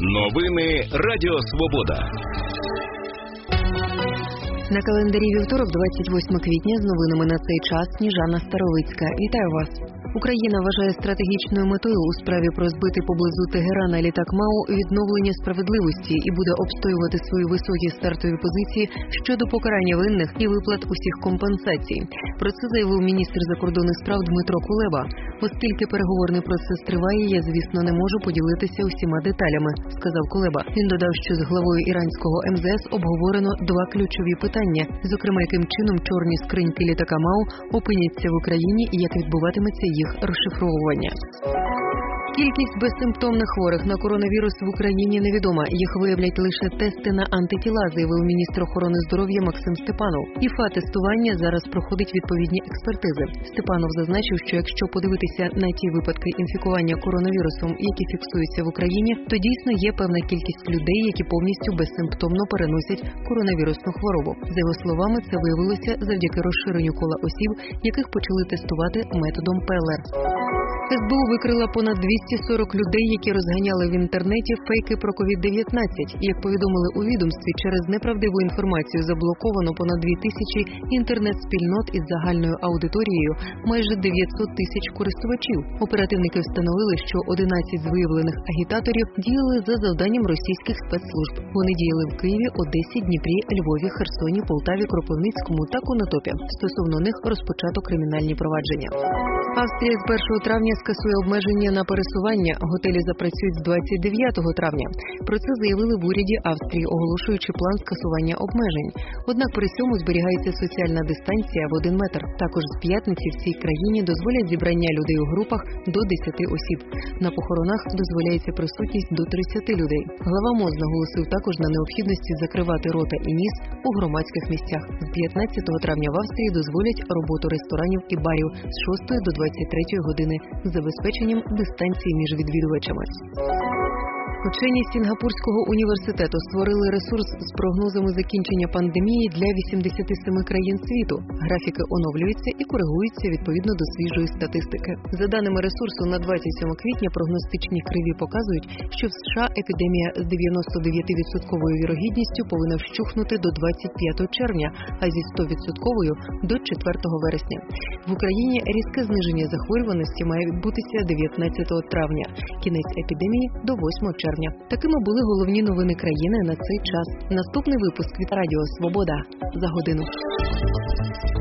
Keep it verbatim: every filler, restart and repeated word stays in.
Новини Радіо Свобода. На календарі вівторок, двадцять восьмого квітня, з новинами на цей час Сніжана Старовицька. Вітаю вас! Україна вважає стратегічною метою у справі про збитий поблизу Тегерана літак МАУ відновлення справедливості і буде обстоювати свої високі стартові позиції щодо покарання винних і виплат усіх компенсацій. Про це заявив міністр закордонних справ Дмитро Кулеба. Оскільки переговорний процес триває, я, звісно, не можу поділитися усіма деталями, сказав Кулеба. Він додав, що з главою іранського ем зе ес обговорено два ключові питання, зокрема, яким чином чорні скриньки літака МАУ опиняться в Україні і як відбуватиметься їх розшифровування. Кількість безсимптомних хворих на коронавірус в Україні невідома. Їх виявлять лише тести на антитіла, заявив міністр охорони здоров'я Максим Степанов. ІФА-тестування зараз проходить відповідні експертизи. Степанов зазначив, що якщо подивитися на ті випадки інфікування коронавірусом, які фіксуються в Україні, то дійсно є певна кількість людей, які повністю безсимптомно переносять коронавірусну хворобу. За його словами, це виявилося завдяки розширенню кола осіб, яких почали тестувати методом пе ел ер. ес бе у викрила понад двісті сорок людей, які розганяли в інтернеті фейки про ковід дев'ятнадцять. Як повідомили у відомстві, через неправдиву інформацію заблоковано понад дві тисячі інтернет-спільнот із загальною аудиторією майже дев'ятсот тисяч користувачів. Оперативники встановили, що одинадцять з виявлених агітаторів діяли за завданням російських спецслужб. Вони діяли в Києві, Одесі, Дніпрі, Львові, Херсоні, Полтаві, Кропивницькому та Конотопі. Стосовно них розпочато кримінальні провадження. Австрія з першого травня скасує обмеження на пересування. Готелі запрацюють з двадцять дев'ятого травня. Про це заявили в уряді Австрії, оголошуючи план скасування обмежень. Однак при цьому зберігається соціальна дистанція в один метр. Також з п'ятниці в цій країні дозволять зібрання людей у групах до десяти осіб. На похоронах дозволяється присутність до тридцяти людей. Глава МОЗ наголосив також на необхідності закривати рота і ніс у громадських місцях. З п'ятнадцятого травня в Австрії дозволять роботу ресторанів і барів з шостої до двадцять третьої години з забезпеченням дистанції між відвідувачами. Учені Сінгапурського університету створили ресурс з прогнозами закінчення пандемії для вісімдесяти семи країн світу. Графіки оновлюються і коригуються відповідно до свіжої статистики. За даними ресурсу, на двадцять сьомого квітня прогностичні криві показують, що в США епідемія з дев'яносто дев'ять відсотків вірогідністю повинна вщухнути до двадцять п'ятого червня, а зі сто відсотків до четвертого вересня. В Україні різке зниження захворюваності має відбутися дев'ятнадцятого травня, кінець епідемії до восьмого червня. Такими були головні новини країни на цей час. Наступний випуск від Радіо Свобода за годину.